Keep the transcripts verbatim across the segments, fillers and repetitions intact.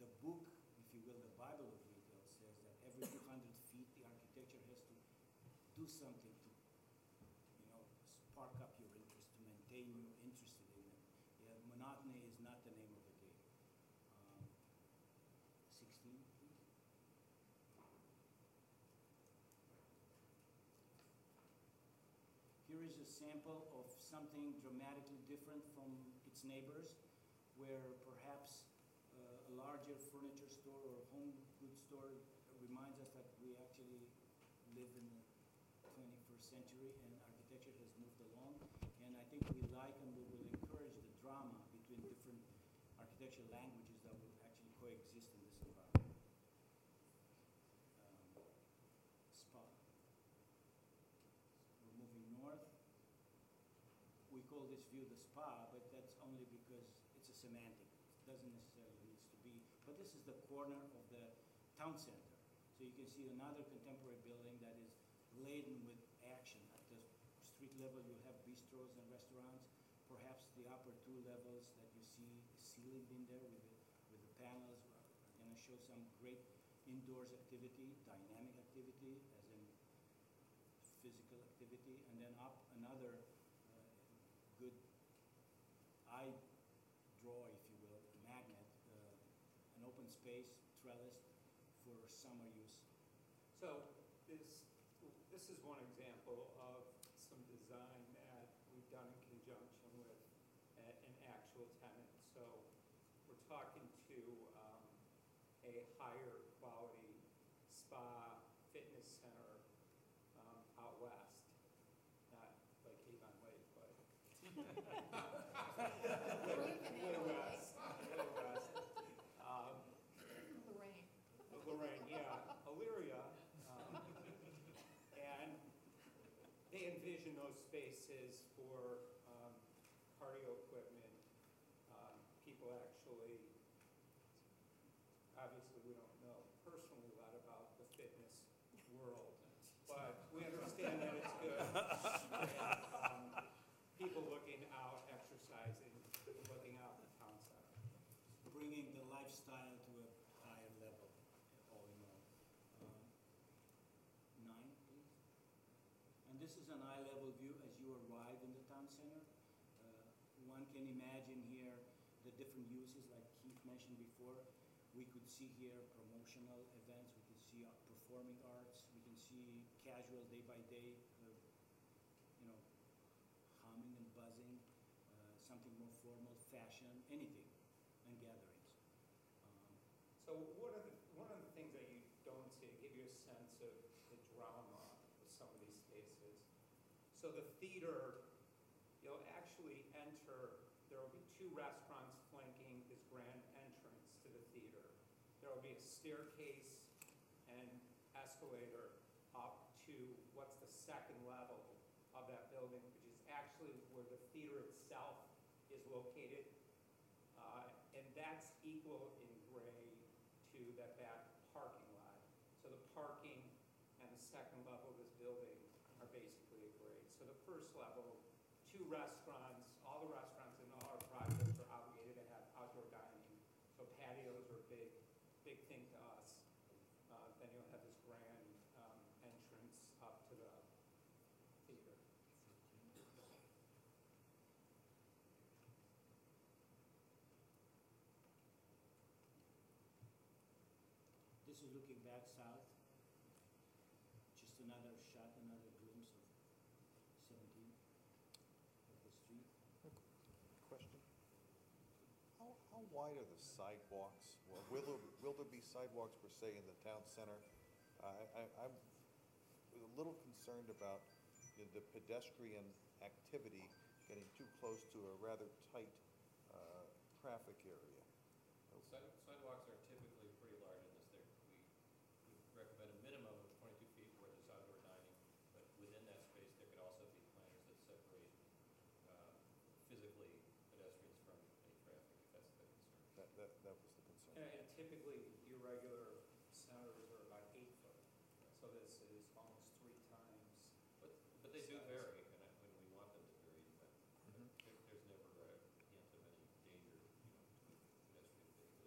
the book, if you will, the Bible of retail says that every two hundred feet, the architecture has to do something to, you know, spark up your interest, to maintain you interested in it. Yeah, monotony is not the name of the game. Um, sixteen, please. Here is a sample of something dramatically different from its neighbors, where perhaps uh, a larger furniture store or home goods store reminds us that we actually live in the twenty-first century and architecture has moved along. And I think we like and we will encourage the drama between different architectural languages that will actually coexist in this environment. Um, spa. We're moving north. We call this view the spa, but that's only because it's a semantic. It doesn't necessarily need to be. But this is the corner of the town center. So you can see another contemporary building that is laden with action. At the street level, you have bistros and restaurants. Perhaps the upper two levels that you see ceilinged in there with the, with the panels are going to show some great indoors activity, dynamic activity, as in physical activity. And then up another uh, good eye draw, if you will, a magnet, uh, an open space, trellis for summer use. So this, this is one example of some design that we've done in conjunction with a, an actual tenant. So we're talking to um, a higher quality spa fitness center um, out west, not like Avon Lake, but little west, little west. Um, Lorraine. Lorraine, yeah, Elyria, um, and they envision those spaces for um, cardio equipment. Um, people actually, obviously we don't know personally a lot about the fitness world, but we understand that it's good. And, um, people looking out, exercising, looking out the town center. Bringing the lifestyle to a higher level, all in all. Um, nine, please. And this is an eye-level view as you arrive in the town center. Uh, one can imagine here the different uses, like Keith mentioned before. We could see here promotional events. We could see uh, performing arts. We can see casual day-by-day, uh, you know, humming and buzzing, uh, something more formal, fashion, anything, and gatherings. Um, So one of the one of the things that you don't see to give you a sense of the drama of some of these spaces. So the theater, you'll actually enter. There will be two restaurants flanking this grand entrance to the theater. There will be a staircase and escalator up to what's the second level of that building, which is actually where the theater itself is located. Uh, and that's equal in grade to that back parking lot. So the parking and the second level of this building are basically a grade. So the first level, two restaurants, all the restaurants in all our projects are obligated to have outdoor dining. So patios are a big, big thing to us. Uh, then you'll have this grand um, entrance up to the theater. This is looking back south. Just another shot, another glimpse of seventeen of the street. Question. How, how wide are the sidewalks? Well, will there, will there be sidewalks per se in the town center? I, I, I'm a little concerned about the, the pedestrian activity getting too close to a rather tight uh, traffic area. Side- Sidewalks are typically pretty large in this. They're, we would recommend a minimum of twenty-two feet where there's outdoor dining, but within that space there could also be planters that separate uh, physically pedestrians from any traffic, if that's the concern. That, that, that was the concern. And typically, irregular centers are about eight foot. So this is almost three times. But, but they do Size. vary, and I- when we want them to vary, but Mhm. there, there's never a hint of any danger, you know, to pedestrian vehicles. This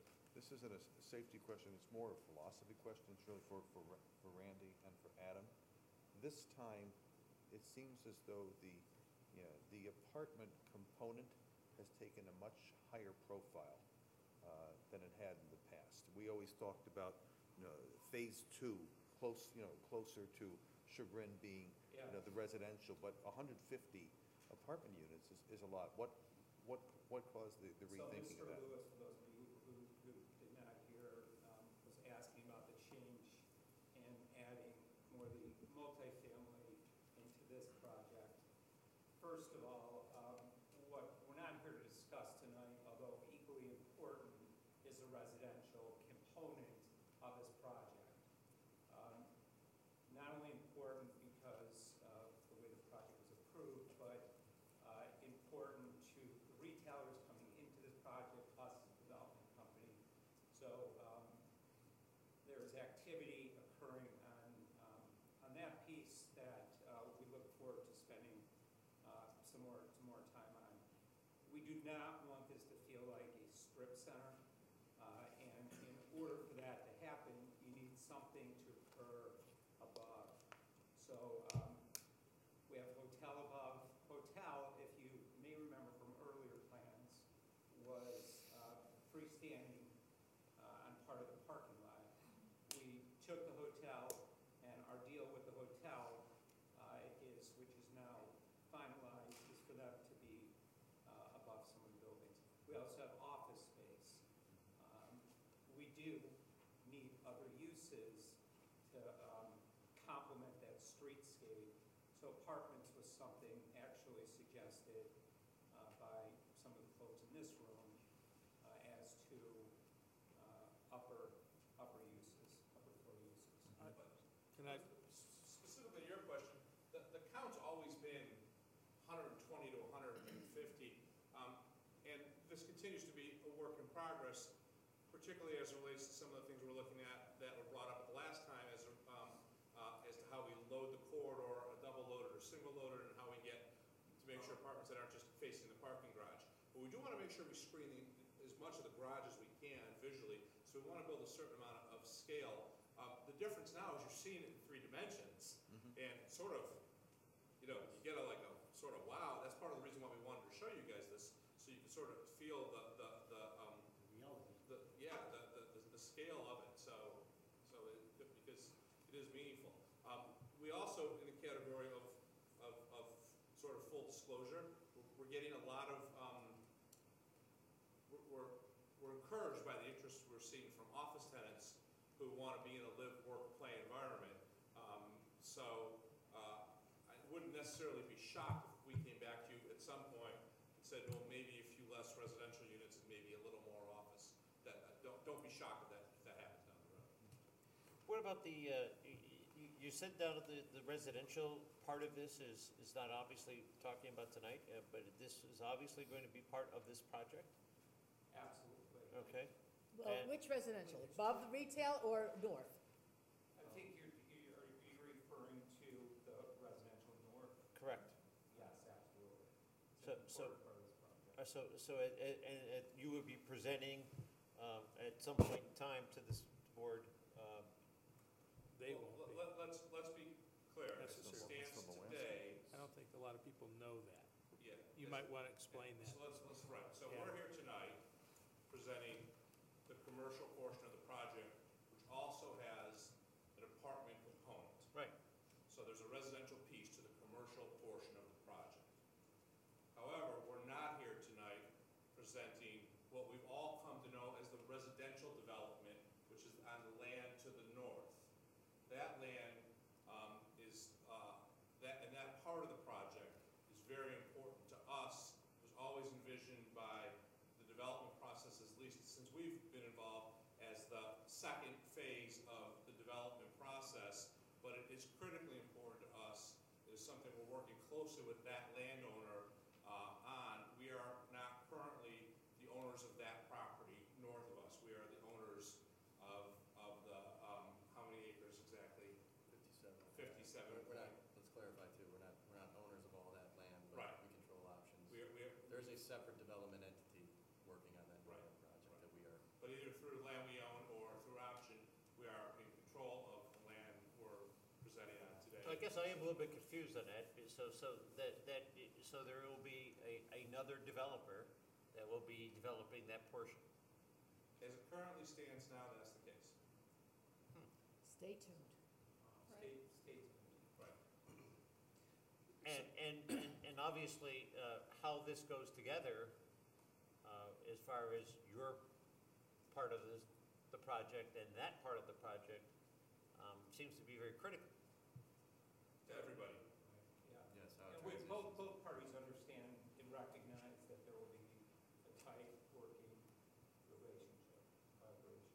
this isn't a s- safety question, it's more a philosophy question, it's really for, for Ra- for Randy and for Adam. This time, it seems as though the, you know, the apartment component has taken a much higher profile uh, than it had in the past. We always talked about, you know, phase two, close, you know, closer to Chagrin being, you know, the residential, but one hundred fifty apartment units is, is a lot. What, what, what caused the the rethinking of that? So Mister Lewis, for those of you who, who did not hear, um, was asking about the change in adding more the multifamily into this project. First of all, um, what we're not here to discuss tonight, although equally important, is the residential component of this project. Um, Not only important because of the way the project was approved, but uh, important to the retailers coming into this project, us as a development company. So um, there is activity occurring on, um, on that piece that uh, we look forward to spending uh, some more, some more time on. We do not want this to feel like a strip center, uh, and in order for that to happen, you need something to occur above. So um, we have hotel above. Hotel, if you may remember from earlier plans, was uh, freestanding uh, on part of the parking lot. We took the hotel, and our deal with the hotel uh, is, which is now finalized, is for them to be uh, above some of the buildings. We also have office space. Um, We do need other uses to um, complement that streetscape. So apartments was something actually suggested uh, by some of the folks in this room uh, as to uh, upper, upper uses, upper floor uses. I- But Can I, Specifically to your question, the, the count's always been one hundred twenty to one hundred fifty. Um, and this continues to be a work in progress, particularly as it relates to some of the things we're looking at that were brought up at the last time as, um, uh, as to how we load the corridor, a double loaded or single loaded, and how we get to make sure apartments that aren't just facing the parking garage. But we do want to make sure we screen the, as much of the garage as we can visually, so we want to build a certain amount of scale. Uh, the difference now is you're seeing it in three dimensions, and sort of, you know, you get a like a sort of wow. That's part of the reason why we wanted to show you guys this, so you can sort of feel the the the um, Reality. the yeah the, the the the scale of it. So so it, because it is meaningful. Um, we also in the category of of, of sort of full disclosure, we're, we're getting a lot of um, we're, we're we're encouraged by the interest we're seeing from office tenants who want to be in a live, work, play environment. Um, so uh, I wouldn't necessarily be shocked if we came back to you at some point and said, well, maybe a few less residential units and maybe a little more office. That uh, don't don't be shocked if that if that happens down the road. what about the, uh, y- y- you said down at the, the residential part of this is, is not obviously talking about tonight, uh, but this is obviously going to be part of this project, Absolutely. okay? Well, And- which residential? Above the retail or north? I think you're, you're, are you referring to the residential north? Correct. Yes, absolutely. It's So- an so- important part of this project. Uh, So, so, at- at- and and you would be presenting um, at some point in time to this board, um, They Well, won't be. let, let- let's let's be clear. As it Necessarily. stands From the west. today, I don't think a lot of people know that. yeah. You this- might want to explain that. So let's, let's, right, so Yeah. we're here tonight presenting the commercial portion of the project, which also has an apartment component. right, So there's a residential piece to the commercial portion of the project. However, we're not here tonight presenting what we've all come to know as the residential development, which is on the land to the north. That land um, is, uh, that, and that part of the project is very important to us. It was always envisioned by the development process, at least since we've been involved, as the second phase of the development process. But it is critically important to us. It is something we're working closely with that landowner uh, on. We are not currently the owners of that property north of us. We are the owners of, of the, um, how many acres exactly? Fifty-seven. fifty-seven. We're we're not, let's clarify too, we're not, we're not owners of all that land, but Right. we control options. We are, we are, There's a separate development entity working on that Right, project that we are, but either through land so I am a little bit confused on that, so, so that, that, so there will be a, another developer that will be developing that portion. As it currently stands now, that's the case. Stay tuned. Stay, stay tuned. Right. And, and, and, and obviously, uh, how this goes together, uh, as far as your part of this, the project and that part of the project, um, seems to be very critical. To everybody. Yeah. Yes, how And it we, both, transitions. both parties understand and recognize that there will be a tight working relationship, collaboration.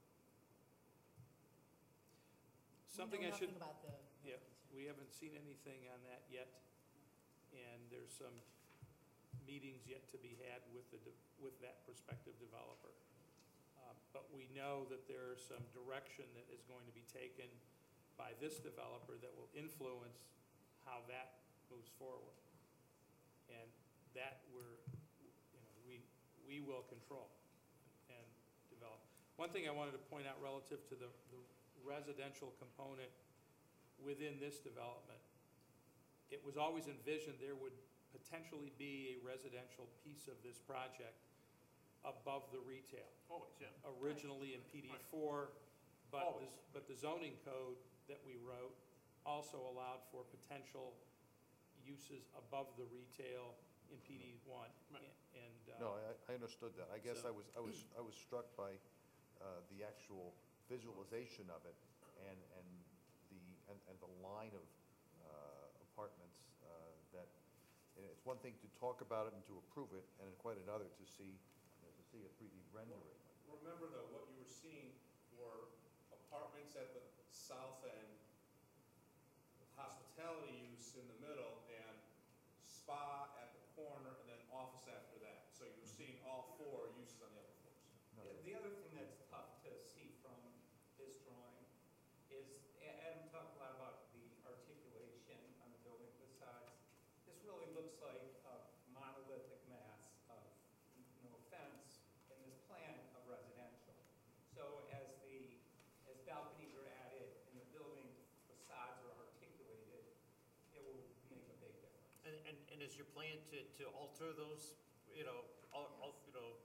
Something We I know should, nothing about the. yeah, we haven't seen anything on that yet, and there's some meetings yet to be had with the, de- with that prospective developer. Uh, But we know that there's some direction that is going to be taken by this developer that will influence how that moves forward. And that we're, you know, we, we will control and develop. One thing I wanted to point out relative to the, the residential component within this development, it was always envisioned there would potentially be a residential piece of this project above the retail. Always, yeah. Originally in P D four, but, Always. the- but the zoning code that we wrote also allowed for potential uses above the retail in P D one. Right. And, uh, No, I, I understood that. I guess So- I was, I was, I was struck by uh, the actual visualization of it and, and the, and, and the line of uh, apartments uh, that, and it's one thing to talk about it and to approve it, and quite another to see, you know, to see a three D rendering. Remember though, what you were seeing were apartments at the south end, hospitality use in the middle, and spa at the corner, and then office after that. So you were seeing all four uses on the other floors. No, Yeah, The other thing that's tough to see from this drawing is, A- Adam talked a lot about the articulation on the building facades. This really looks like a monolithic mass of, no offense, in this plan of residential. So as the, as balconies are added and the building facades are articulated, it will make a big difference. And, and, and is your plan to, to alter those, you know, al- al- you know,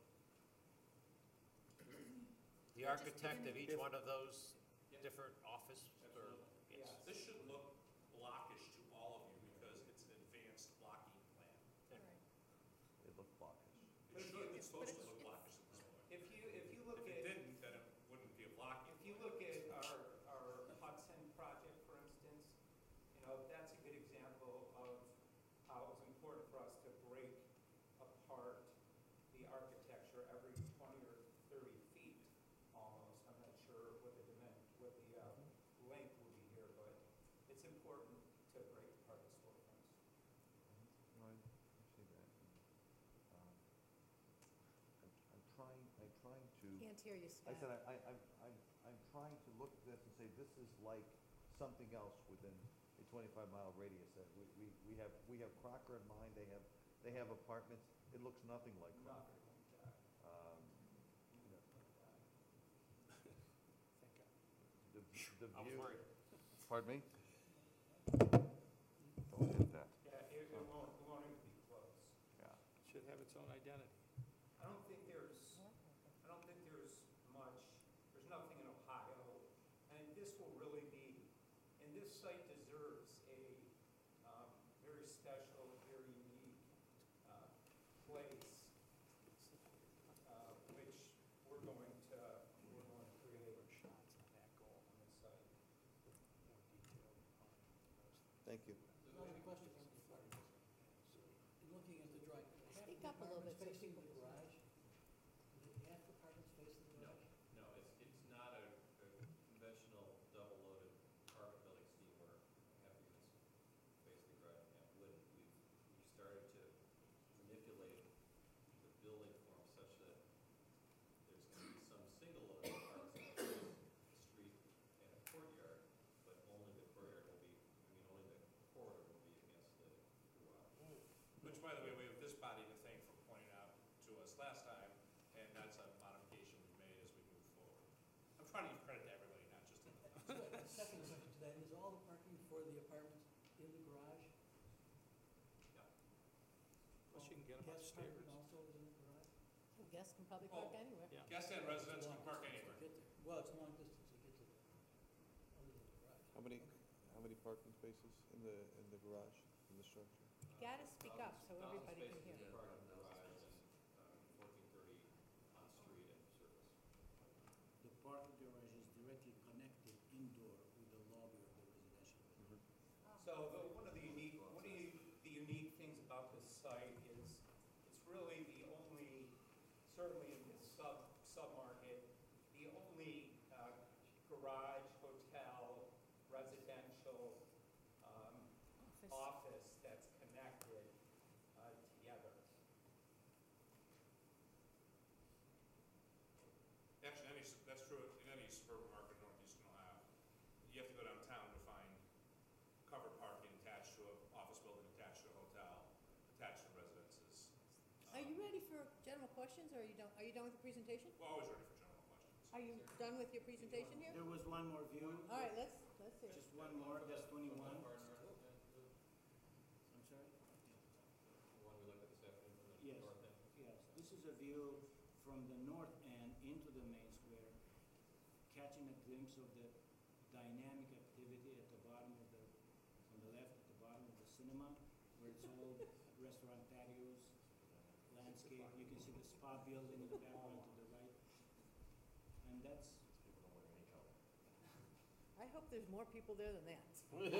the architect of each one of those Yeah. different office or? Absolutely. Yes. This should look blockish to all of you because it's an advanced blocking plan. It looked blockish. It should, it's supposed to look blockish at this point. If you, if you look If at. it didn't, then it wouldn't be a blocking. If you look at our, our Hudson project, for instance, you know, that's a good example of how it was important for us to break apart the architecture every twenty or thirty feet almost. I'm not sure what the dimen, what the, uh, length will be here, but it's important to break apart the storefronts. No, I I see that. Um, I'm I'm trying, I'm trying to. Can't hear you, I Scott. said, I, I, I'm, I'm, I'm trying to look at this and say, this is like something else within a twenty-five mile radius. That we, we, we have, we have Crocker in mind, they have, they have apartments, it looks nothing like Crocker. Nothing like that. Um, you know, Thank God. The, the I was view, worried. pardon me? Don't hit that, Yeah, it, it won't, it won't even be close. yeah. Should have its own identity. I don't think there's, I don't think there's much, there's nothing in Ohio, and this will really be, and this site deserves a um, very special, very unique uh, place, uh, which we're going to, we're going to create Shots on that goal. on this site. More detail on those. Thank you. Another question on the floor. In looking at the drawing, half Speak the up a little apartments bit so facing people the can see. garage? Is it half the apartments facing the No, garage? no, it's, it's not a, a conventional double-loaded apartment building scheme where half the units face the garage and half wouldn't. We've, we started to manipulate the building form such that there's gonna be some single-loaded apartments that face the street and a courtyard, but only the courtyard will be, I mean, only the corridor will be against the garage. Which, by the way, we have this body to thank for pointing out to us last time, and that's a modification we made as we move forward. I'm trying to give credit to everybody, not just to the Good. The second question to that, is all the parking for the apartments them Guest upstairs. parking also is in the garage? Well, guests can probably park Oh. anywhere. Yeah. Guests and residents can park It's a long anywhere. distance to get there. Well, it's a long distance to get to the, other than the garage. How many, Okay. how many parking spaces in the, in the garage, in the structure? You gotta speak up so everybody can hear. Thousand spaces in parking garage and um, fourteen thirty on street and surface. The parking garage is directly connected indoor with the lobby of the residential building. So the, one of the unique, one of the the unique things about this site is it's really the only, certainly in this sub, sub-market, the only uh, garage, hotel, residential, um, Office. office that's connected uh, together. Actually, any, s- that's true in any suburban market in northeastern Ohio. You have to go downtown to find covered parking attached to an office building, attached to a hotel, attached to residences. Are you ready for general questions, or are you done, are you done with the presentation? We're always ready for general questions. Are you done with your presentation here? There was one more view. All right, let's, let's hear it. Just one more, that's twenty-one. Far north end, the I'm sorry? the one we looked at this afternoon from the Yes. north end. Yes, this is a view from the north end into the main square, catching a glimpse of the dynamic activity at the bottom of the, on the left, at the bottom of the cinema, where it's all restaurant patios, landscape. You can see the spa building in the background to the right. And that's, I hope there's more people there than that.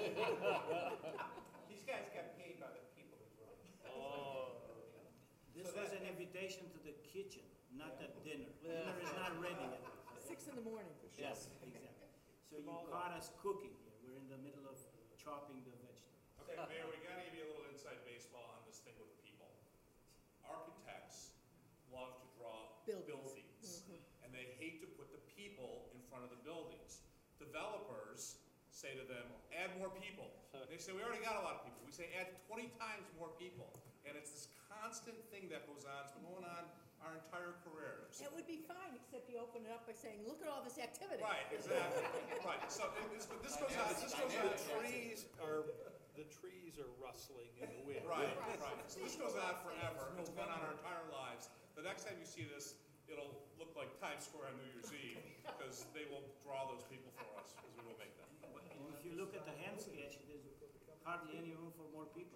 These guys got paid by the people that run. Oh. this So was that- an invitation to the kitchen, not Yeah. the dinner. Dinner is not ready yet. Six in the morning. Yes, exactly. So you caught us cooking here. We're in the middle of chopping the vegetables. Okay, Mayor, we gotta give you a little inside baseball on this thing with people. Architects love to draw Buildings. buildings, and they hate to put the people in front of the buildings. Developers say to them, add more people. They say, we already got a lot of people. We say, add twenty times more people. And it's this constant thing that goes on, it's been going on our entire careers. It would be fine, except you open it up by saying, look at all this activity. Right, exactly, right. So it- this, this goes on, this goes on. The trees are, the trees are rustling in the wind. Right, right. So this goes on forever. It's gone on our entire lives. The next time you see this, it'll look like Times Square on New Year's Eve, because they will draw those people for us, because we will make them. And if you look at the hand sketch, there's hardly any room for more people.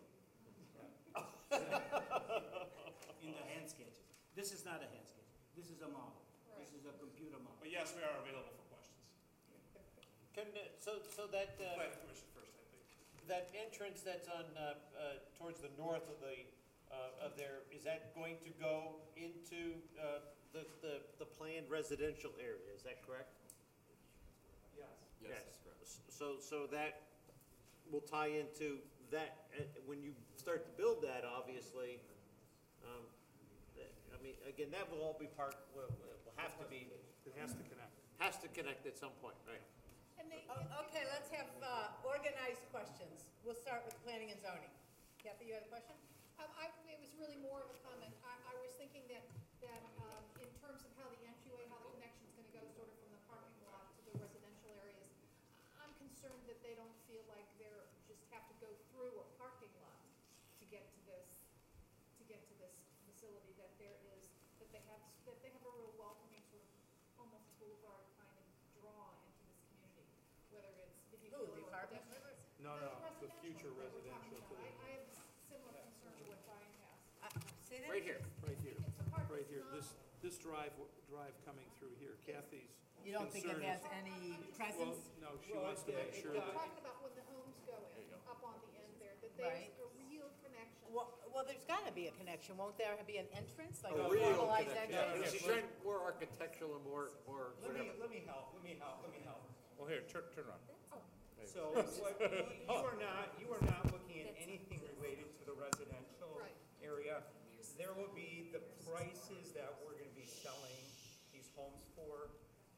In the hand sketches. This is not a hand sketch. This is a model. This is a computer model. But yes, we are available for questions. Can, uh, so, so that, uh, Planning Commission first, I think. that entrance that's on, uh, uh, towards the north of the, uh, of there, is that going to go into, uh, the, the, the planned residential area, is that correct? Yes. Yes. So, so that will tie into that, uh, when you start to build that, obviously, um, that- I mean, again, that will all be part, will, will have to be, It has to connect. has to connect at some point, right? And they, okay, let's have, uh, organized questions. We'll start with planning and zoning. Kathy, you had a question? Um, I, it was really more of a comment. I, I was thinking that, that, um, in terms of how the entryway, how the connection's gonna go sort of from the parking lot to the residential areas, I'm concerned that they don't feel like they're, just have to go through a parking lot to get to this, to get to this facility, that there is, that they have, that they have a real welcoming sort of almost boulevard kind of draw into this community, whether it's vehicular Ooh, the or apartment? pedestrian. No, no, the residential future that we're talking residential to about. the, I, I have similar concern to what Brian has. Uh, Say that Right again. here. right here, It's a part right that's here. not- This, this drive, drive coming through here, Kathy's You don't think it concern has is- any Well, presence? no, she Well, wants to it- make it sure does. I'm that, talking about when the homes go in, up on the end there, that Right. there's a real connection. Well, well, there's gotta be a connection. Won't there be an entrance, like A a real formalized connection. entrance? She's trying more architectural and more, more Let me, whatever. let me help, let me help, let me help. Well, here, turn, turn around. So what, you are not, you are not looking at anything related to the residential Right. area. There will be the prices that we're gonna be selling these homes for.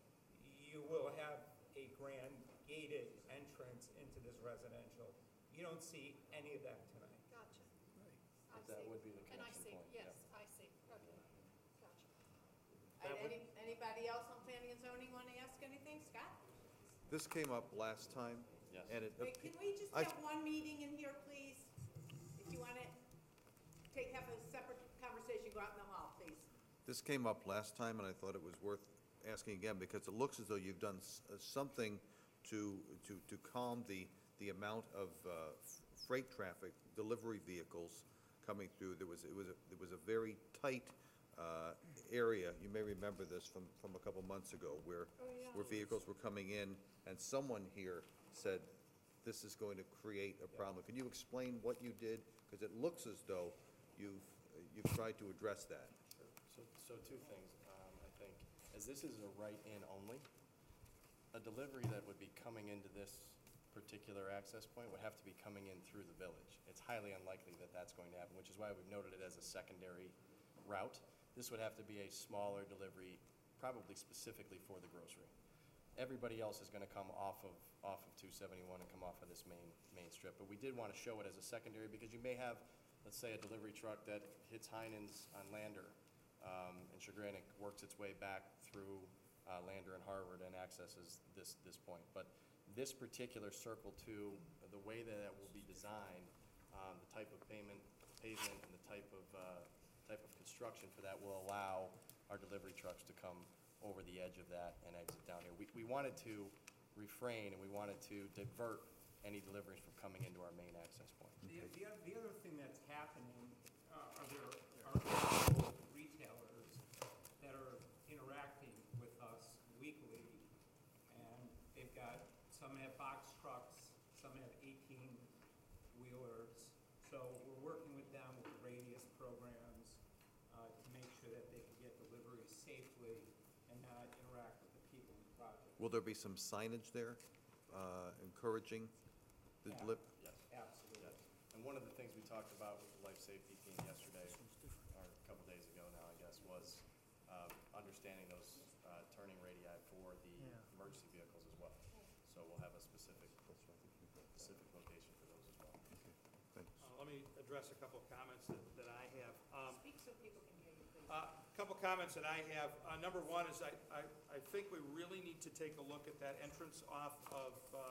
You will have a grand gated entrance into this residential. You don't see any of that tonight. Gotcha. I That see. would be the And I connection see, point, yes, I see, okay, gotcha. And That would- any, anybody else on planning and zoning wanna ask anything? Scott? This came up last time. Yes. And it, Wait, can we just I- have one meeting in here, please? If you wanna take, have a separate you go out in the hall, please. This came up last time, and I thought it was worth asking again, because it looks as though you've done s- uh, something to, to, to calm the, the amount of uh, f- freight traffic, delivery vehicles coming through. There was, it was, a there was a very tight uh, area, you may remember this from, from a couple months ago, where, where vehicles were coming in, and someone here said, this is going to create a problem. Can you explain what you did? Because it looks as though you've, you've tried to address that. So, so two things, um, I think, as this is a write-in only, a delivery that would be coming into this particular access point would have to be coming in through the village. It's highly unlikely that that's going to happen, which is why we've noted it as a secondary route. This would have to be a smaller delivery, probably specifically for the grocery. Everybody else is gonna come off of, off of two seventy-one and come off of this main, main strip. But we did wanna show it as a secondary, because you may have, let's say, a delivery truck that hits Heinen's on Lander, um, and Chagrin, works its way back through uh, Lander and Harvard and accesses this, this point. But this particular Circle Two, the way that it will be designed, um, the type of payment, pavement and the type of, uh, type of construction for that will allow our delivery trucks to come over the edge of that and exit down here. We, we wanted to refrain and we wanted to divert any deliveries from coming into our main access point. The, the, oth- the other thing that's happening, uh, are there are retailers that are interacting with us weekly, and they've got, some have box trucks, some have eighteen-wheelers. So we're working with them with radius programs, uh, to make sure that they can get deliveries safely and not interact with the people in the project. Will there be some signage there uh, encouraging the Yeah. deli- Yes. Absolutely. Yes. And one of the things we talked about with the life safety team yesterday, or a couple days ago now, I guess, was um, understanding those uh, turning radii for the emergency vehicles as well. So we'll have a specific, specific location for those as well. Thanks. Uh, Let me address a couple of comments that, that I have. Um, Speak so people can hear you, please. A couple comments that I have. Uh, Number one is I, I, I think we really need to take a look at that entrance off of, uh,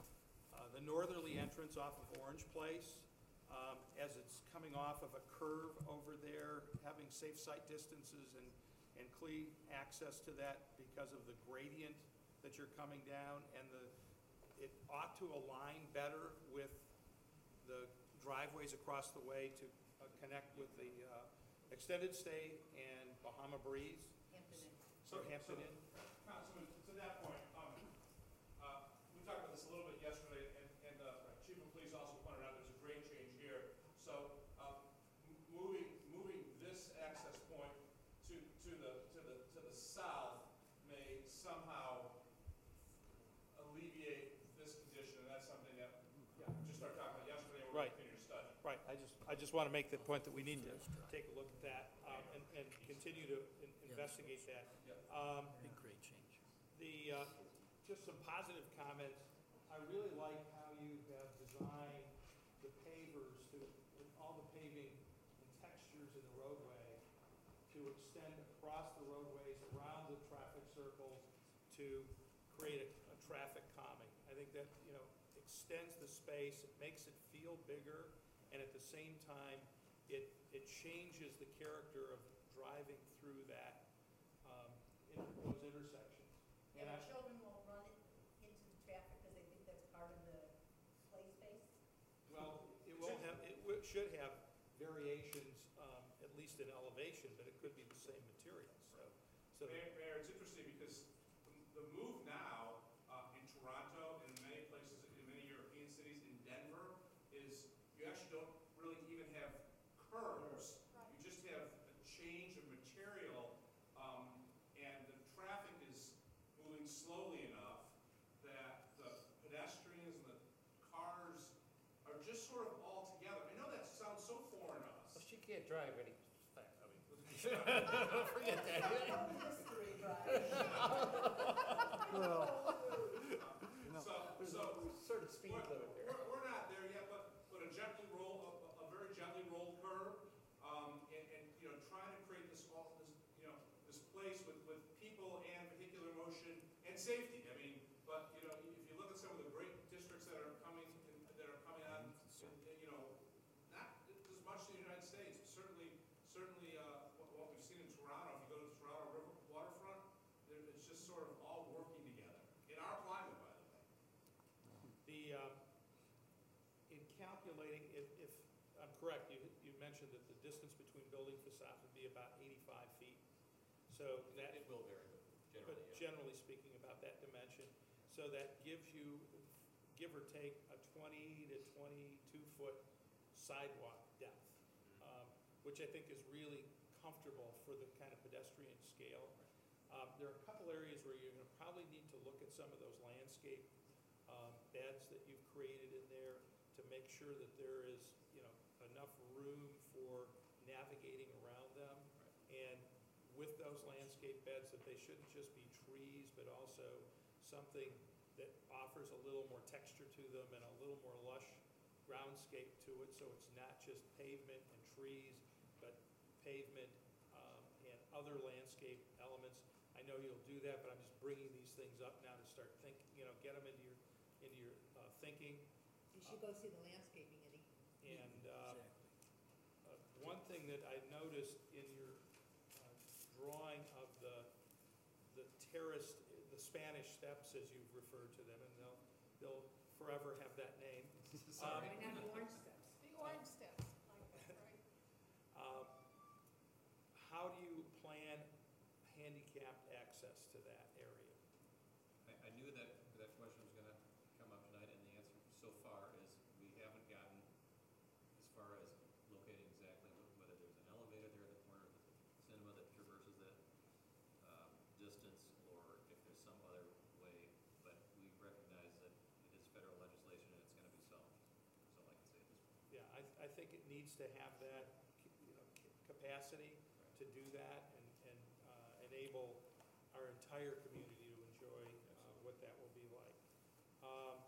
uh, the northerly entrance off of Orange Place, um, as it's coming off of a curve over there, having safe sight distances and, and clean access to that because of the gradient that you're coming down, and the, it ought to align better with the driveways across the way to uh, connect with the uh, extended stay and Bahama Breeze, Hampton Inn. or Hampton Inn. Councilman, to that point, um, uh, we talked about this a little bit yesterday, and, and uh, Chief of Police also pointed out there's a grade change here. So, uh, m- moving, moving this access point to, to the, to the, to the south may somehow alleviate this condition, and that's something that we just started talking about yesterday, and we're Right. going to continue to study. Right, I just, I just want to make the point that we need to take a look at that um, and, and continue to in- investigate that. Um, Big grade change. The, uh, just some positive comments. I really like how you have designed the pavers to, and all the paving and textures in the roadway to extend across the roadways, around the traffic circles, to create a, a traffic calming. I think that, you know, extends the space, it makes it feel bigger, and at the same time, it, it changes the character of driving through that, um, in those intersections. And And I, the children won't run it into the traffic because they think that's part of the play space? well, it will have, it wi- should have variations, um, at least in elevation, but it could be the same material, so. So the- Mayor, Mayor, it's interesting because the, the move now, uh, in Toronto and in many places, in many European cities, in Denver, is you actually don't really even have curves. You just have a change of material, um, and the traffic is moving slowly enough that the pedestrians and the cars are just sort of all together. I know that sounds so foreign to us. Well, she can't drive any fast, I mean. Forget that. Mystery drive. So, so, Certain speed We're, limit there. we're, we're not there yet, but, but a gently roll, a, a very gently rolled curve, um, and, and, you know, trying to create this, all, this, you know, this place with, with people and vehicular motion and safety. I mean, but, you know, if you look at some of the great districts that are coming, in- that are coming on, in- in, you know, not as much in the United States, certainly, certainly, uh, The, um, in calculating, if, if, I'm correct, you, you mentioned that the distance between building facades would be about eighty-five feet. So that, It will vary, but but generally, yeah. generally speaking about that dimension, so that gives you, give or take, a twenty to twenty-two foot sidewalk depth, um, which I think is really comfortable for the kind of pedestrian scale. Um, There are a couple areas where you're gonna probably need to look at some of those landscape um, beds that you've created in there to make sure that there is, you know, enough room for navigating around them. And with those landscape beds, that they shouldn't just be trees, but also something that offers a little more texture to them and a little more lush groundscape to it, so it's not just pavement and trees, but pavement um, and other landscape elements. I know you'll do that, but I'm just bringing these things up now to start thinking, you know, get them into your, into your uh, thinking. You should go see the landscaping, Eddie. And uh, uh, one thing that I noticed in your uh, drawing of the, the terraced, the Spanish steps, as you've referred to them, and they'll, they'll forever have that name. Um, Why not the orange steps? The orange steps, like that, right? um, How do you plan handicapped access to that area? I, I knew that that question was gonna come up tonight, and the answer so far is we haven't gotten as far as locating exactly wh- whether there's an elevator there at the corner of the cinema that traverses that um, distance, or if there's some other way, but we recognize that it is federal legislation and it's gonna be solved. That's all I can say at this point. Yeah, I, I think it needs to have that, you know, capacity to do that and, and uh, enable our entire community to enjoy uh, what that will be like. Um,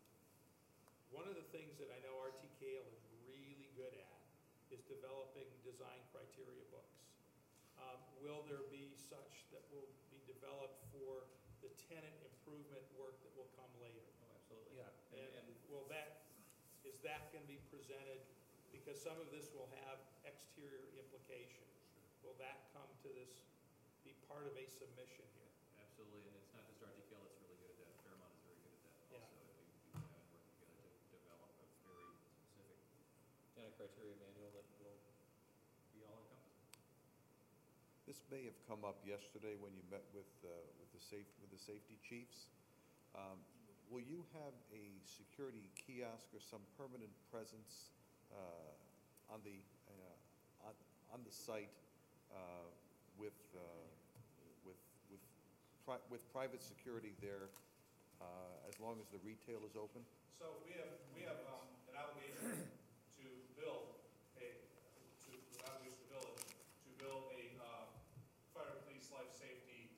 One of the things that I know R T K L is really good at is developing design criteria books. Um, Will there be such that will be developed for the tenant improvement work that will come later? Oh, absolutely. Yeah. And, And and will that, is that going to be presented, because some of this will have exterior implications? Will that come to this, be part of a submission here? absolutely, and it's not just R T K L that's really good at that. Fairmont is very good at that Yeah. also. We, we've been working together to develop a very specific tenant criteria manual that will be all encompassing. This may have come up yesterday when you met with, uh, with the safe, with the safety chiefs. Um, Will you have a security kiosk or some permanent presence uh, on the, uh, on, on the site uh, with, uh, with, with, pri- with private security there uh, as long as the retail is open? So we have, we have um, an obligation to build a, to, an obligation to build, to build a uh, fire, police, life safety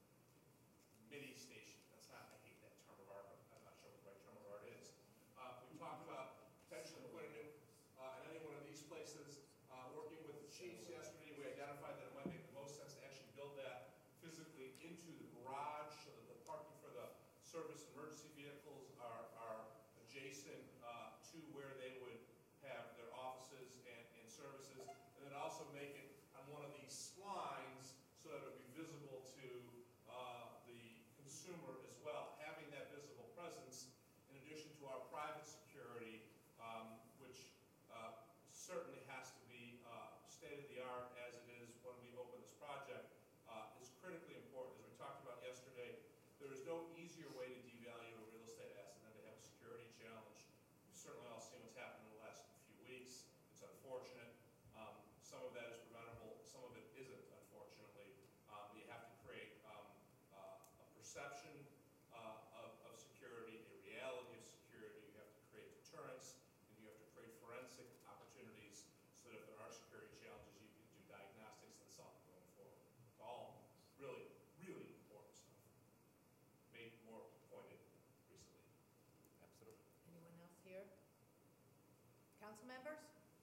mini station. That's not, I hate that term of art, but I'm not sure what the right term of art is. Uh, We talked about potentially putting it uh, in any one of these places. Uh, Working with the chiefs yesterday, we identified that it might make the most sense to actually build that physically into the garage, so that the parking for the service emergency vehicles are, are adjacent uh, to where they would have their offices and, and services. And then also make it on one of these splines so that it would be visible to uh, the consumer as well. Having that visible presence in addition to our private security, um, which uh, certainly has to be uh, state-of-the-art as it is when we open this project, uh, is critically important. As we talked about yesterday, there is no easier way to devalue a real estate asset than to have a security challenge. We've certainly all seen what's happened in the last few weeks. It's unfortunate. Um, Some of that is preventable, some of it isn't, unfortunately. Um, You have to create um, uh, a perception uh, of, of security, a reality of security. You have to create deterrence, and you have to create forensic opportunities so that if there are security challenges, you can do diagnostics and solve them going forward. It's all really, really important stuff. Made more pointed recently. Absolutely. Anyone else here? Council members?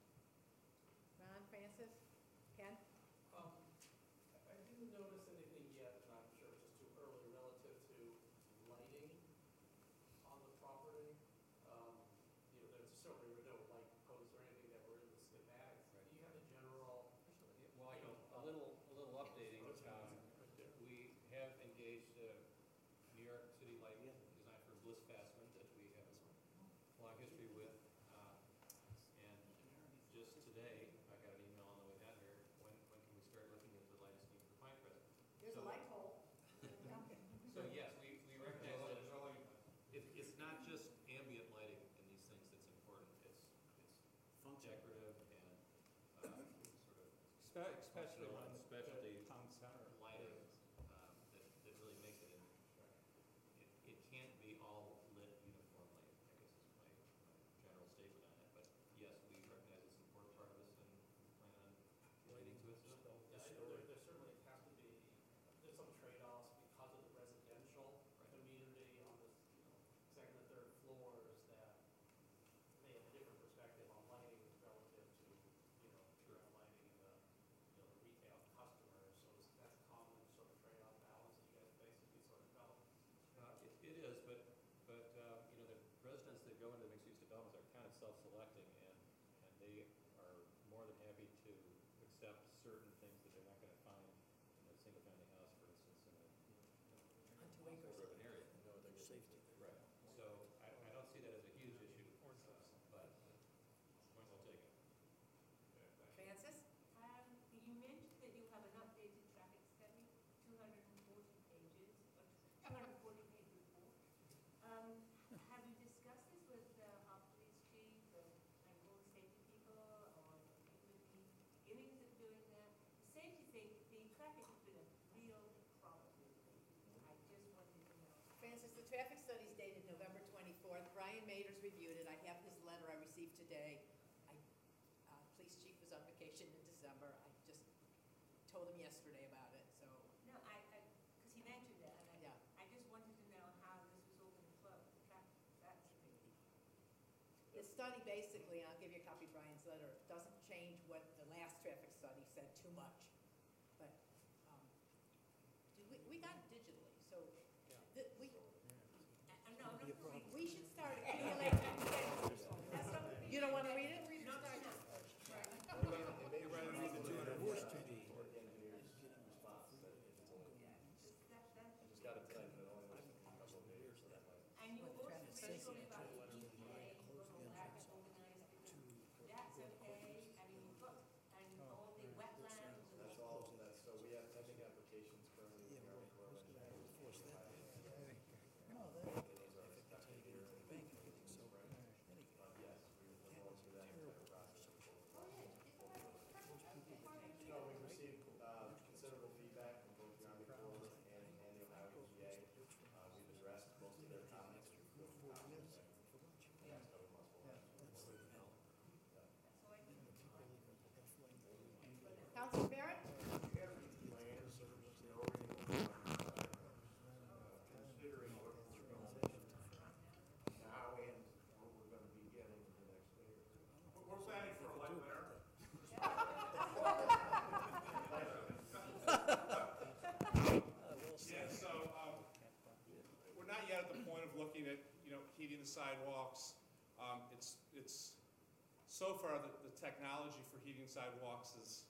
Ron, Francis, Ken? Um, I I didn't notice anything yet, and I'm sure it's just too early, relative to lighting on the property. Um, You know, there's certainly no light posts or anything that were in the schematics. Do you have a general? Well, I can, a little, a little updating. Um, We have engaged uh, New York City Light Design for Bliss Fastman that we have Espe- Especially Also, on the specialty town center. lighting, um, that, that really makes it, in- it, it can't be all lit uniformly, I guess is my, my general statement on it. But yes, we recognize it's an important part of this and plan on getting to it soon. Yeah, I know there, there certainly has to be, there's some trade-offs because of the residential community on this, you know, second and third floors that may have a different perspective on lighting relative to, you know, Sure. uh, lighting in the, you know, the retail customers. So is- that's a common sort of trade-off balance that you guys basically sort of develop. Uh, It, it is, but, but, uh, you know, the residents that go into mixed-use developments are kind of self-selecting, and, and they are more than happy to accept certain things that they're not gonna find in a single-family house, for instance, in a, you know, On two acres. urban area. Safety. Right, so I, I don't see that as a huge issue, uh, but point well taken. Francis? Um, you mentioned that you have an updated traffic study, two hundred and forty pages, or two hundred and forty page report. Um, have you discussed this with uh, our police chief and like road safety people, or people at the beginnings of doing that? The safety thing, the traffic has been a real problem lately. I just wanted to know. Francis, the traffic study's dated November twenty-fourth. Brian Maters reviewed it. I have his letter I received today. I, uh, police chief was on vacation in December. I just told him yesterday about it, so, No, I, I, because he mentioned that, and Yeah. I, I just wanted to know how this was all going to flow. That, that's the big deal. the study basically, and I'll give you a copy of Brian's letter, doesn't change what the last traffic study said too much. But, um, did we, we got it digitally, so, th- we, I, I know, I'm not going to we should start accumulating. That's not. You don't wanna read it? No, no, no. You'd rather read the two hundred Worst to be. Or the engineer's response, that if it's only, Yeah, just that, that. I just got it tonight, but it only lasts a couple of days, so that might. And you also mentioned about the E P A, local lack of organized, because that's okay, I mean, you've got, and all the wetlands and. That's all, that's, so we have pending applications currently with the Army Corps of Engineers. And those are expected here in the spring. Um, yes, we we're going through that entire process. No, we've received, uh, considerable feedback from both the Army Corps and, and the Ohio E P A. Uh, we've addressed most of their comments. Those comments, and the next couple of months we'll have to report it. Yeah. Council Barrett? Considering what we're going to now and what we're going to be getting in the next day or two. We're planning for a light winter. Yeah, so, um, we're not yet at the point of looking at, you know, heating the sidewalks. Um, it's, it's, so far, the, the technology for heating sidewalks is,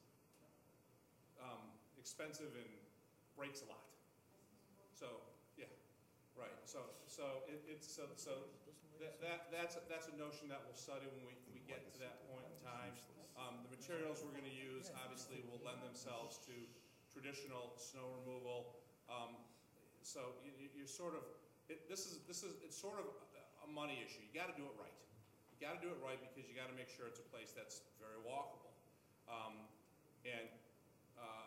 um, expensive and breaks a lot. So, yeah, right, so, so it, it's, so, so that, that, that's, that's a notion that we'll study when we, we get to that point in time. Um, the materials we're gonna use, obviously, will lend themselves to traditional snow removal. Um, so you, you- you're sort of, it, this is, this is, it's sort of a- a money issue. You gotta do it right. You gotta do it right because you gotta make sure it's a place that's very walkable. Um, and, uh,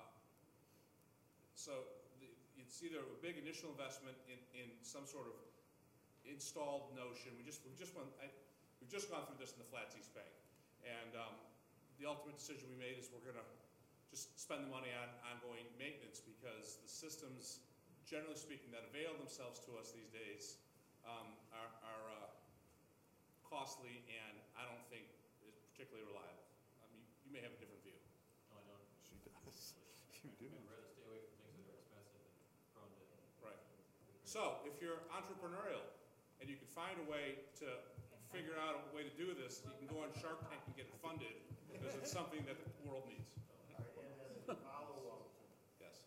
so the, it's either a big initial investment in, in some sort of installed notion. We just, we just went, I, we've just gone through this in the Flats East Bank. And, um, the ultimate decision we made is we're gonna just spend the money on ongoing maintenance because the systems, generally speaking, that avail themselves to us these days, um, are, are, uh, costly and I don't think is particularly reliable. I mean, you may have a different view. No, I don't. She does. You do. I'd rather stay away from things that are expensive and prone to. Right. So, if you're entrepreneurial and you can find a way to figure out a way to do this, you can go on Shark Tank and get it funded because it's something that the world needs. All right, and then a follow-up, Yes.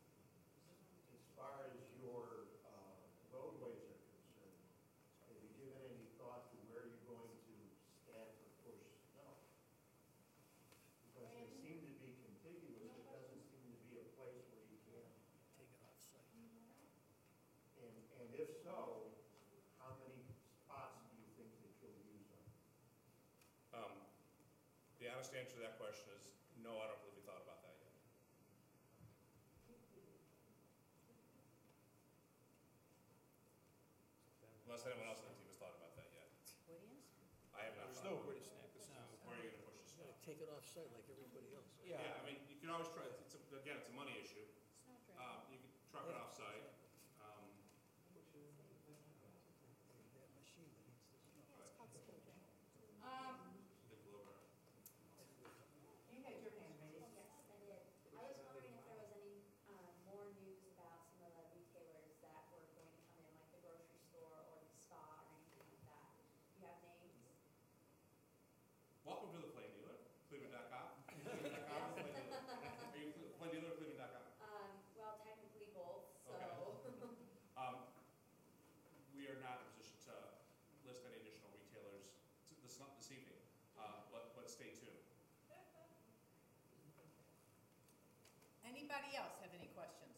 as far as your uh, roadways are concerned, have you given any thought to where you're going to stack or push snow? Because they seem to be contiguous, there doesn't seem to be a place where you can. Take it off site. And, and if so, how many spots do you think that you'll use on? Um, the honest answer to that question is no, I don't believe we thought about that it off-site like everybody else. Yeah, I mean, you can always try, it's, a- again, it's a money issue. Snow trail. Um, you can truck it off-site. Um, Yeah, it's called snow trail. Um, Nick Glover. you had your hand raised. Yes, I did. I was wondering if there was any um, more news about some of the retailers that were going to come in, like the grocery store or the spa or anything like that. You have names? Welcome to the Plain Dealer, Cleveland dot com. Cleveland dot com or Plain Dealer? Are you Plain Dealer or Cleveland dot com? Um, well, technically both, so. Okay. Um, we are not in a position to list any additional retailers t- this, not this evening, uh, but, but stay tuned. Anybody else have any questions?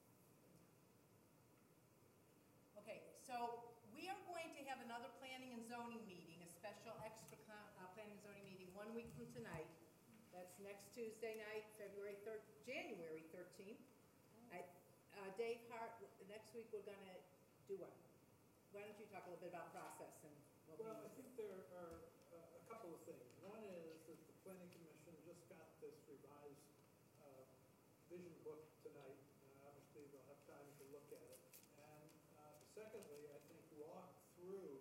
Okay, so we are going to have another planning and zoning meeting, a special extra con- uh, planning and zoning meeting one week from tonight. That's next Tuesday night, February third, January thirteenth. At, uh, Dave Hart, next week we're gonna do what? Why don't you talk a little bit about process and what we Well, I need to think there are uh, a couple of things. One is that the planning commission just got this revised uh, vision book tonight. Uh, Obviously, they'll have time to look at it. And uh, secondly, I think walk through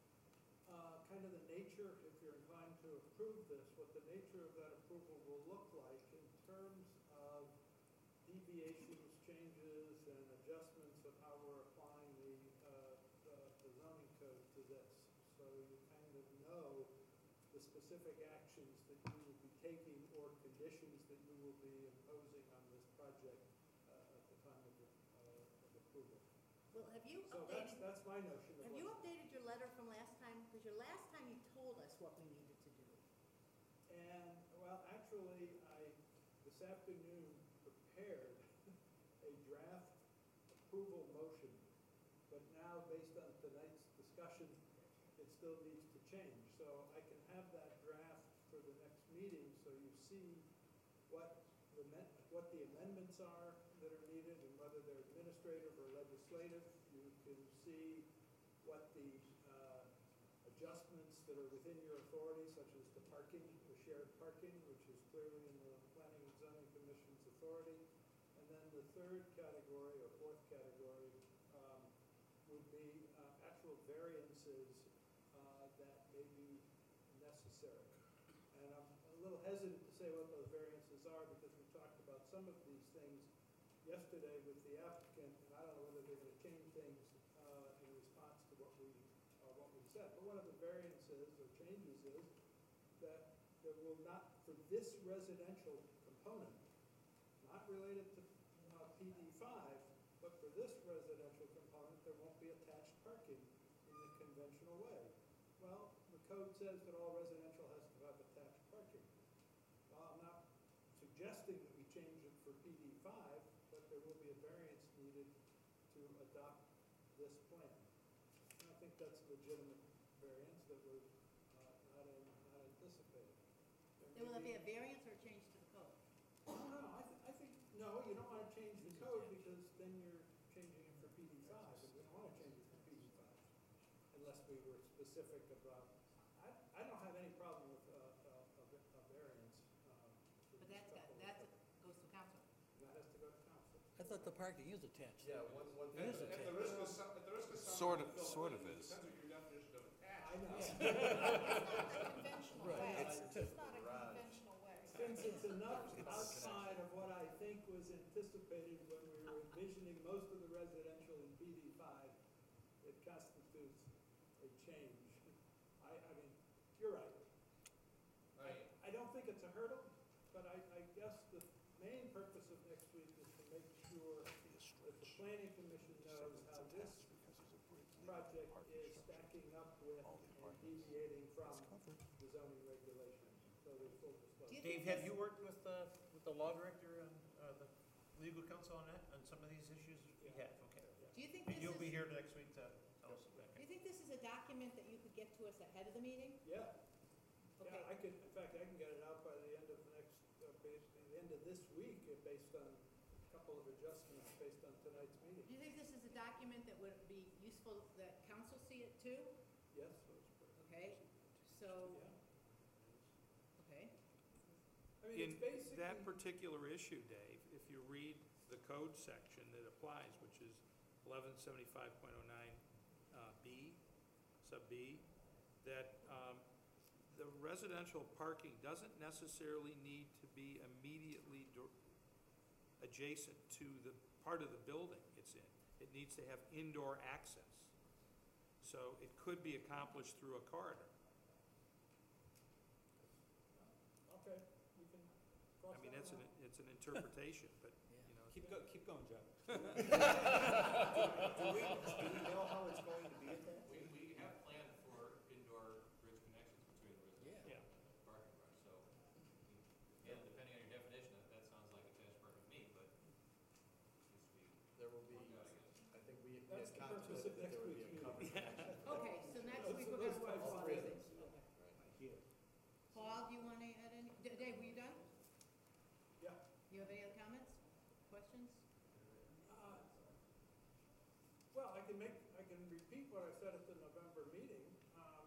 uh, kind of the nature, if you're inclined to approve this, what the nature of that approval will look like in terms of deviations, changes, and adjustments of how we're applying the, uh, the the zoning code to this. So you kind of know the specific actions that you will be taking or conditions that you will be imposing on this project uh, at the time of, uh, of approval. Well, have you So that's, updated, that's my notion of have what. you updated your letter from last time? Because your last time you told us what we needed to do. And, well, actually, I, this afternoon, prepared a draft approval motion, but now, based on tonight's discussion, it still needs to change. So I can have that draft for the next meeting, so you see what the, men- what the amendments are that are needed, and whether they're administrative or legislative. You can see what the uh, adjustments that are within your authority, such as the parking, the shared parking, which is clearly in the Planning and Zoning Commission's authority. And then the third category, or fourth category, um, would be uh, actual variances uh, that may be necessary. And I'm a little hesitant to say what those variances are, because we talked about some of these things yesterday with the applicant, and I don't know whether they're going to change things uh, in response to what we, uh, what we said. But one of the variances or changes is that there will not, for this residential component, not related to uh, P D five, but for this residential component, there won't be attached parking in the conventional way. Well, the code says that all residential has to have attached parking. Well, I'm not suggesting that we change it for P D five, but there will be a variance needed to adopt this plan. And I think that's a legitimate variance that was uh, not an- not anticipated. There will be a variance or a change to the code? No, no, I thi- I think, no, you don't want to change the code, because then you're changing it for P D five, and we don't want to change it for P D five, unless we were specific about, I, I don't have any problem with uh, uh, a va- a variance. um, for But these that's, got- couple of that's, things. goes to council. That has to go to council. I thought the parking is attached. Yeah, one, one At thing. the at the risk of, so- at the risk of Sort sounding. of- sort of Phil, is. Depends what your definition of attached. I know. It's not a conventional Right. way. It's- It's not a conventional way. Since it's enough outside of what I think was anticipated when we were envisioning most of the residential in P D five, it constitutes a change. I, I mean, you're right. I, I don't think it's a hurdle, but I, I guess the main purpose of next week is to make sure that the planning commission knows how this project is stacking up with and deviating from the zoning regulations. So there's full disclosure. Do you Dave, think have this- you worked with, uh, with the law director and, uh, the legal counsel on that, on some of these issues? You Yeah. have, okay. Do you think And this you'll be is, here next week to tell us about do you it. think this is a document that you could get to us ahead of the meeting? Yeah. Okay. Yeah, I could, in fact, I can get it out by the end of the next, uh, based, the end of this week, uh, based on a couple of adjustments based on tonight's meeting. Do you think this is a document that would be useful, that council see it too? Yes? Okay, so, Yeah. okay. I mean, in it's basically. that particular issue, Dave, if you read the code section that applies, which is eleven seventy-five point oh nine uh, B, sub B, that um, the residential parking doesn't necessarily need to be immediately dir- adjacent to the part of the building it's in. It needs to have indoor access. So it could be accomplished through a corridor. Okay, we can cross I mean, that that's an, one out. it's an interpretation, but, you know. Keep go, keep going, John. Do we, do we know how it's going to be attached? We, we have planned for indoor bridge connections between the residential Yeah. and parking garage, so, again, depending on your definition, that, that sounds like attached parking to me, but it needs to be There will be, worked out, I guess. I think we, we That's had the purpose of contemplated that there would be next a week's covered meeting. connection. Okay, so next Those- week we're those gonna five talk about things. things. Here. Paul, do you want to add any, D- Dave, were you done? Yeah. You have any other comments, questions? Uh, Well, I can make, I can repeat what I said at the November meeting. Um,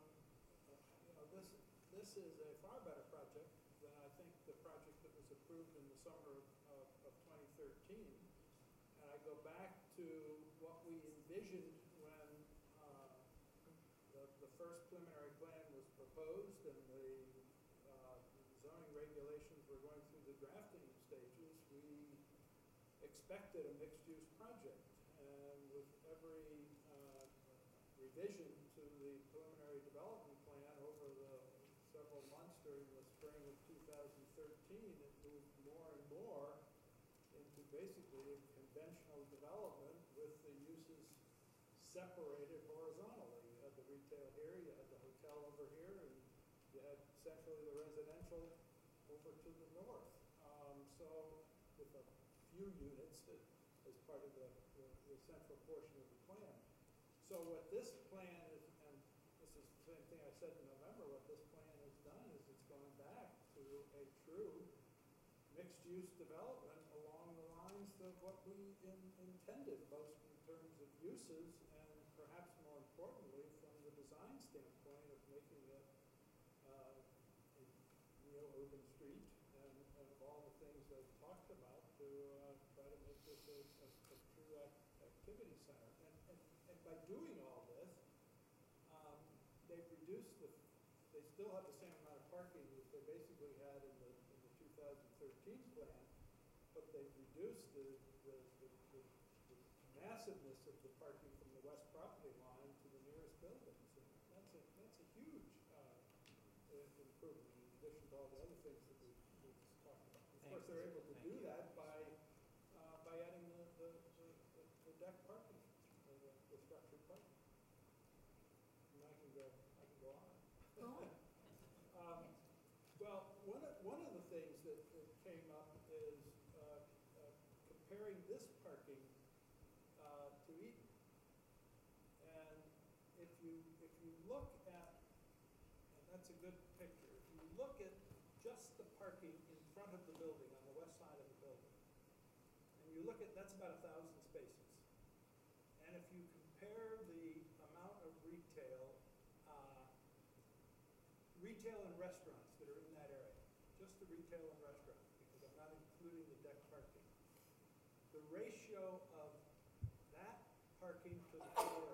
You know, this, this is a far better project than I think the project that was approved in the summer of, of of twenty thirteen. And I go back to what we envisioned when uh, the, the first preliminary plan was proposed and the uh, zoning regulations were going through the drafting stages. We expected a mixed-use project. And with every uh, revision to the preliminary development plan over the several months during the spring of two thousand thirteen, it moved more and more into basically a conventional development with the uses separated horizontally. You had the retail here, you had the hotel over here, and you had essentially the residential over to the north. Um, So with a few units that as part of the, the, the central portion of the plan. So what this plan is, and this is the same thing I said in November, what this plan has done is it's gone back to a true mixed-use development along the lines of what we in, intended, both in terms of uses and perhaps more importantly, from the design standpoint of making it uh, a neo-urban street and, and of all the things I've talked about to uh, try to make this a, a, a true ac- activity center. And, and, and by doing all this, um, they've reduced the, they still have the same amount of parking that they basically had in the, in the two thousand thirteen plan, but they've reduced the, the, the, the, the massiveness of the parking from the west property line to the nearest buildings. And that's a, that's a huge uh, uh, improvement in addition to all the other things that we've, we've talked about. Of course, they're able to do that by, uh, by adding the, the, the, the- the deck parking, or the, the structured parking. And I can go, I can go on. Go on. Um, Well, one of, one of the things that, that came up is uh, uh, comparing this parking uh, to Eaton. And if you, if you look at, and that's a good picture, if you look at just the parking in front of the building, on the west side of the building, and you look at, that's about a thousand spaces. And if you compare the amount of retail, uh, retail and restaurants that are in that area, just the retail and restaurants, because I'm not including the deck parking. The ratio of that parking to the floor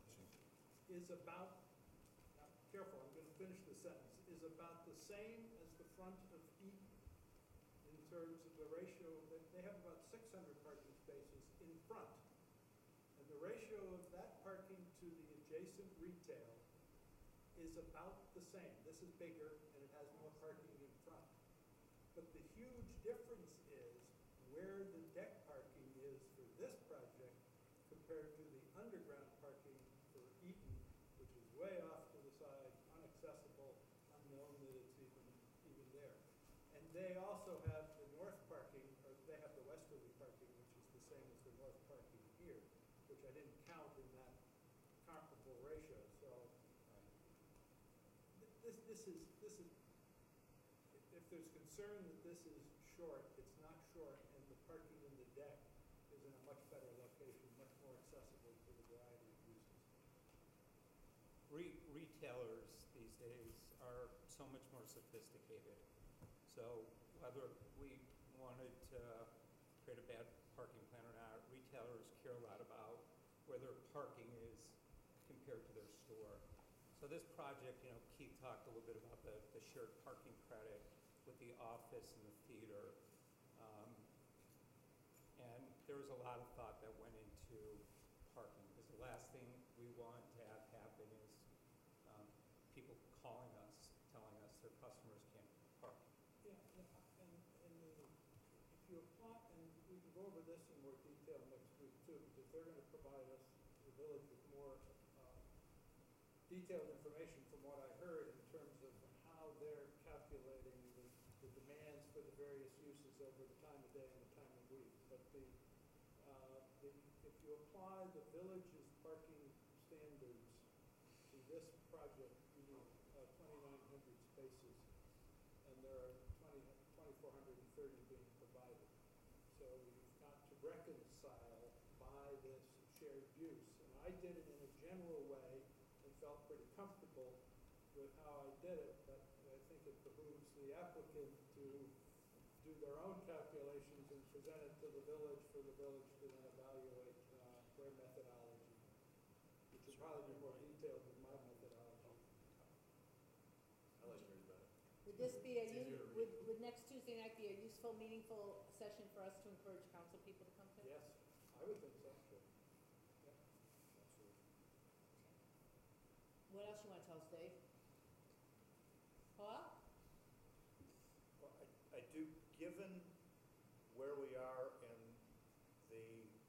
is about, now, careful, I'm gonna finish the sentence, is about the same as the front of Eaton in terms of the ratio, that they have about six hundred parking spaces in front. And the ratio of that parking to the adjacent retail is about the same. This is bigger and it has more parking in front. But the huge difference is where the deck parking is for this project compared to the underground parking for Eaton, which is way off to the side, unaccessible, unknown that it's even, even there. And they also have the north parking, or they have the westerly parking, which is the same as the north parking here, which I didn't count in that comparable ratio. So this, this is, this is, if there's concern that this is short, it's not short, and the parking in the deck is in a much better location, much more accessible to the variety of uses. Re- Retailers these days are so much more sophisticated. So, whether we wanted to create a bad parking plan or not. Retailers care a lot about where their parking is compared to their store. So this project, you know, Keith talked a little bit about the, the shared parking credit with the office and the theater. Um, and there was a lot of thought that went into parking, because the last thing we want to have happen is um, people calling us, telling us their customers can't park. Yeah, yeah, and, and the- if you apply, and we can go over this in more detail next week too, because they're gonna provide us, the village, with more, uh, detailed information from what I heard in terms of how they're calculating the, the demands for the various uses over the time of day and the time of week. But the, uh, the, if you apply the village's parking standards to this project, you need uh, twenty-nine hundred spaces, and there are twenty, twenty-four hundred thirty being provided. So you've got to reconcile by this shared use. And I did it in a general way and felt pretty comfortable with how I did it, but I think it behooves the applicant to do their own calculations and present it to the village for the village to then evaluate uh, their methodology, which would probably be more detailed than my methodology. I like yours better. Would this be a, u- would, would next Tuesday night be a useful, meaningful session for us to encourage council people to come to? Yes, I would think so. Sure. Yeah, absolutely. What else you wanna tell us, Dave? Paul? Well, I, I do, given where we are and the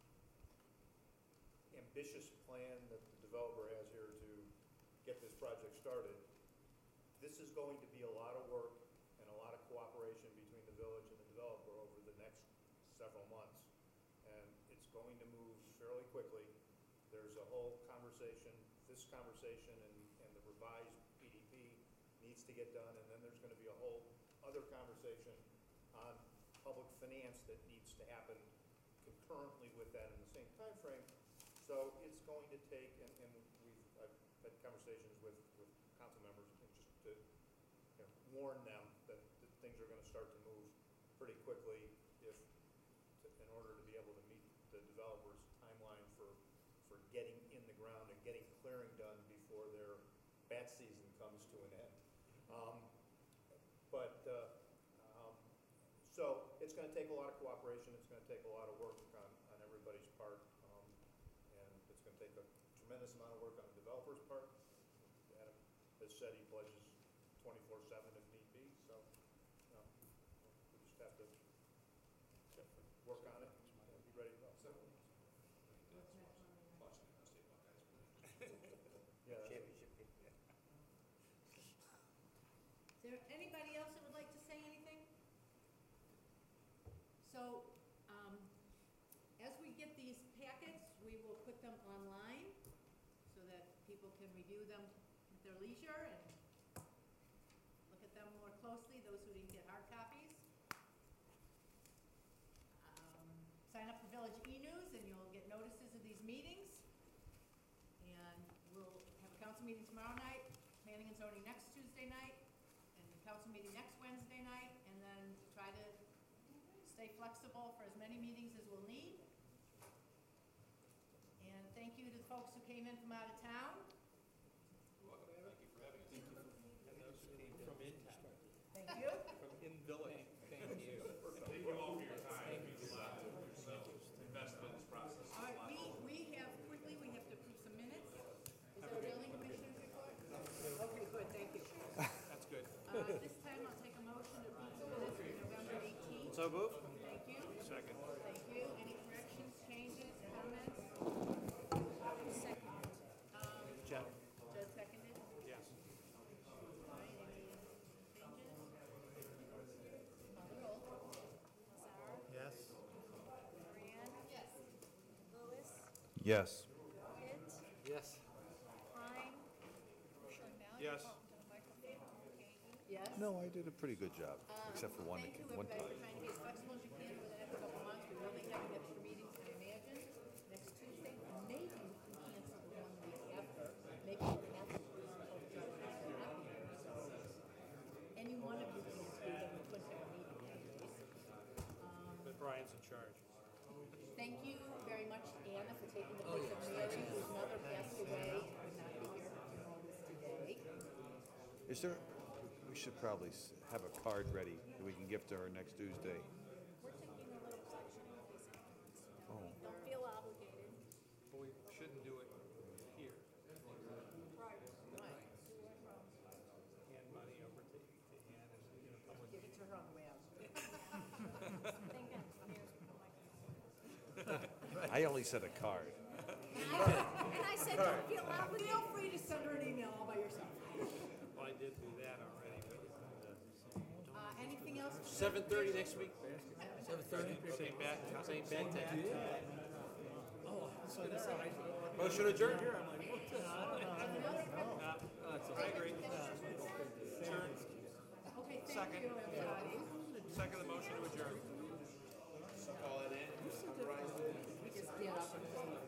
ambitious plan that the developer has here to get this project started, this is going to be a lot of work and a lot of cooperation between the village and the developer over the next several months. And it's going to move fairly quickly. There's a whole conversation, this conversation and, and the revised P D P needs to get done, and then there's gonna be a whole other conversation on public finance that needs to happen concurrently with that in the same time frame. So it's going to take, and, and we've, I've had conversations with, with council members, and just to, you know, warn them that, that things are gonna start to move pretty quickly if, to- in order to be able to meet the developer's timeline for, for getting in the ground and getting clearing done before their bat season comes to an end. Um, But, uh, um, so it's gonna take a lot of cooperation, it's gonna take a lot of work on, on everybody's part, um, and it's gonna take a tremendous amount of work on the developer's part. Adam has said he pledges twenty-four seven if need be, so, you know, we just have to work on it and be ready to go. So, Watching the State Buckeyes. yeah, that's- Championship game. Is there anybody else that would like to say anything? So, um, as we get these packets, we will put them online so that people can review them at their leisure and look at them more closely, those who didn't get hard copies. Um, Sign up for Village e-News and you'll get notices of these meetings. And we'll have a council meeting tomorrow night, planning and zoning next Tuesday night, and the council meeting next Wednesday night, and then try to stay flexible for as many meetings as we'll need. And thank you to the folks who came in from out of town. You're welcome. Thank you for having us. And those who came from in town. Thank you. From in village. Thank you. Thank you all for your time, it means a lot to yourself, invested in this process. All right, we, we have, quickly, we have to approve some minutes. Is there a building commissioner's report? Okay, good, thank you. That's good. Uh, this time I'll take a motion to approve the minutes for November eighteenth. So move? Thank you. Second. Thank you. Any corrections, changes, comments? Second. Um, Jeff? Judd seconded? Yes. All right, any changes? Call the roll. Lazar, Yes. Moran. Yes. Lewis, Yes. Pitt, Yes. Klein, Yes. Yes? No, I did a pretty good job, Um, except for one, Thank you, one everybody, time. for trying to be as flexible as you can over the next couple months. We will be having extra meetings, I imagine, next Tuesday. Maybe we can cancel the one week after, maybe we can cancel the Hope Judge will not be here. So any one of you can do, then we couldn't have a meeting. Anne's in charge. Thank you very much, Anna, for taking the place of Mary, whose mother passed away and could not be here for funeral this today. Is there, we should probably s- have a card ready that we can give to her next Tuesday. We're taking a little collection in case anyone wants to Oh. donate. Don't feel obligated. But we shouldn't do it here. Right. Right. Hand money over to, to Ann and, you know, public. Give it to her on the way out. Thank God, Mayor's with the microphone. I only said a card. And I- and I said, don't feel obligated. Feel free to send her an email all by yourself. Well, I did do that already, but, Uh, anything else? seven thirty next week? Seven thirty? Same back, same back time. Oh, I was gonna say. Motion adjourned? I agree. Adjourn. Okay, thank Second. you, everybody. Second the motion to adjourn. We just get up and